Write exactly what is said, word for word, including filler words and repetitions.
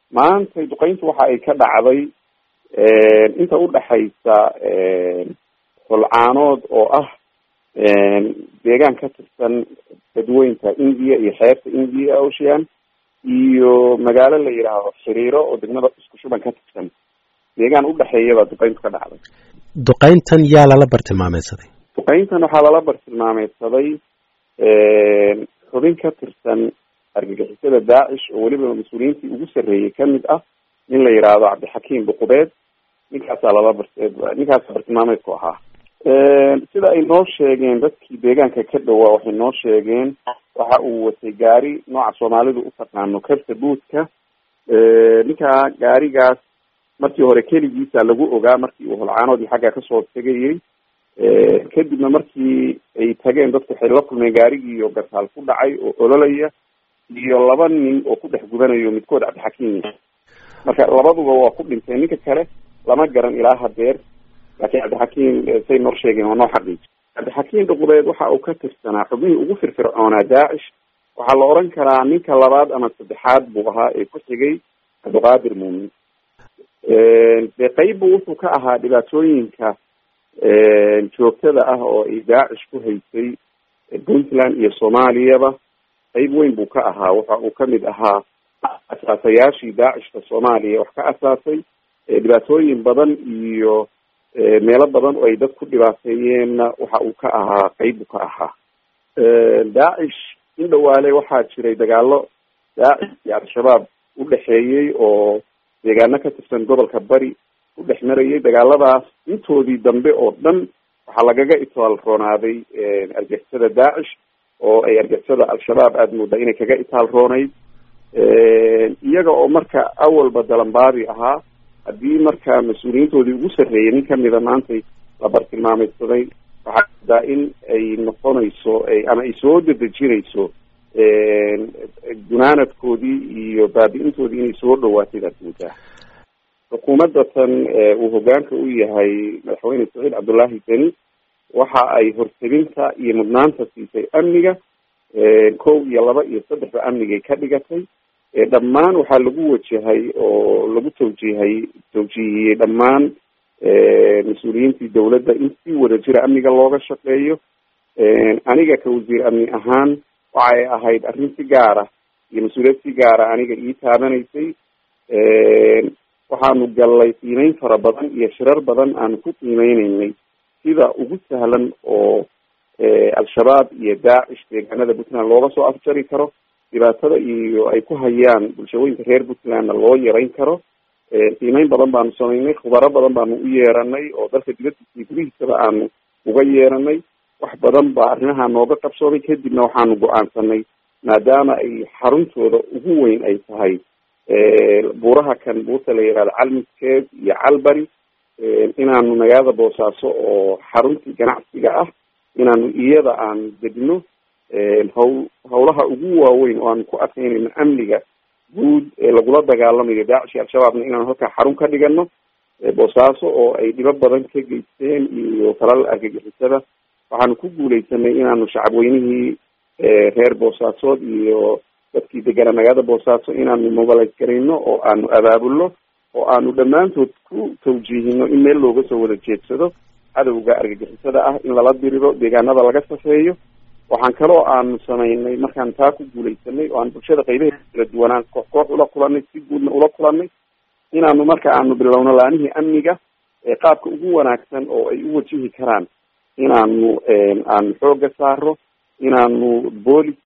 maanta duqeyntu waxa ay ka dhacday inta u dhaxaysa holcaanood oo ah deegaan ka tirsan badweynta India iyo xeebta India Ocean iyo magaalo la yiraahdo Xiriiro oo degmada isku shuban ka tirsan deegaan u dhaxeeya duqeyntu ka dhacday. duqeyntan yaa lala bartilmaameedsaday? duqeyntan waxaa lala bartilmaameedsaday xubin ka tirsan argagixisada Daacish oo weliba mas-uuliyiintii ugu sarreeyay kamid ah nin la yiraahdo Cabdixakiim Buqubeed. ninkaasaa lala bar ninkaas bartilmaameedku ahaa. sida ay noo sheegeen dadkii deegaanka ka dhawaa waxay noo sheegeen waxa uu watay gaari nooca Soomaalidu u taqaano kabta buudka. ninkaa gaarigaas markii hore keligiisa lagu ogaa markii uu holcaanoodii xagga kasoo tegayay. kadibna markii ay tageen dadku waxay la kulmeen gaarigii oo gartaal ku dhacay oo ololaya iyo laba nin oo ku dhex gubanayo midkood Cabdixakiim. marka labaduba waa ku dhinteen, ninka kale lama garan ilaa hadeer, laakiin Cabdixakiim say noo sheegeen waa noo xaqiij. Cabdixakiim Buqubeed waxa uu ka tirsanaa xubnihii ugu firfircoonaa Daacish. waxaa la oran karaa ninka labaad ama saddexaad buu ahaa ee ku xigay Cabdiqaadir Muumin. dee qayb buu wuxuu ka ahaa dhibaatooyinka joogtada ah oo ay Daacish ku haysay Puntland iyo Soomaaliyaba. qayb weyn buu ka ahaa. waxa uu kamid ahaa asaasayaashii Daacishka Soomaaliya wax ka asaasay. dhibaatooyin badan iyo meelo badan oo ay dad ku dhibaateeyeenna waxa uu ka ahaa qayb buu ka ahaa. Daacish in dhawaale waxaa jiray dagaalo Daacish iyo Al-Shabaab u dhexeeyey oo deegaano ka tirsan gobolka Bari u dhex marayay. dagaaladaas intoodii dambe oo dhan waxaa lagaga itaal roonaaday argagixisada Daacish oo ay argagixisada Al-Shabaab aada moodaa inay kaga itaal roonayd. iyaga oo marka awalba dalanbaadi ahaa. haddii marka mas-uuliyiintoodii ugu sarreeyay nin kamida maantay la bartilmaameedsaday waxaa daa in ay noqonayso ama ay soo dedejinayso gunaanadkoodii iyo baabi-intoodii inay soo dhawaatay aad moodaa. xukuumadda tan uu hogaanka u yahay madaxweyne Saciid Cabdullaahi Deni waxa ay horteginta iyo mudnaanta siisay amniga. kow iyo laba iyo saddexba amnigay ka dhigatay. dhammaan waxaa lagu wajahay oo lagu tawjiihay tawjiihiyey dhammaan mas-uuliyiintii dawladda in si wada jira amniga looga shaqeeyo. aniga ka wasiir amni ahaan waxay ahayd arrin si gaara iyo mas-uuliyad si gaara aniga ii taabanaysay. waxaanu gallay qiimeyn fara badan iyo shirar badan aanu ku qiimeyneynay sida ugu sahlan oo Al-Shabaab iyo Daacish deegaanada Puntland looga soo afjari karo, dhibaatada iyo ay ku hayaan bulshooyinka reer Puntlandna loo yarayn karo. qiimeyn badan baanu sameynay, khubaro badan baanu u yeeranay oo dalka dibadiisa iyo gudihiisaba aanu uga yeeranay. wax badan baa arrimaha nooga qabsoomay. kadibna waxaanu go-aansanay maadaama ay xaruntooda ugu weyn ay tahay buuraha kan buurta la yihahdo Calmiskeed iyo Calbari, inaanu magaalada Boosaaso oo xaruntii ganacsiga ah inaanu iyada aan degno. hawl hawlaha ugu waaweyn oo aan ku adkeynayno amniga guud ee lagula dagaalamayo Daacish iyo Al-Shabaabna inaanu halkaa xarun ka dhigano. Boosaaso oo ay dhibo badan ka geysteen iyo falal argagixisada waxaanu ku guuleysanay inaanu shacabweynihii reer Boosaasood iyo dadkii deganaa magaalada Boosaaso inaanu mobilize garayno oo aanu abaabulno oo aanu dhammaantood ku tawjiihino in meel looga soo wada jeedsado cadowga argagixisada ah in lala diriro deegaanada laga safeeyo. waxaan kaloo aanu sameynay markaan taa ku guuleysanay oo aan bulshada qaybaheeda kala duwanaan koox koox ula kulanay si guudna ula kulanay inaanu marka aanu bilowno laanihii amniga qaabka ugu wanaagsan oo ay u wajihi karaan inaanu aanu xooga saaro, inaanu boolis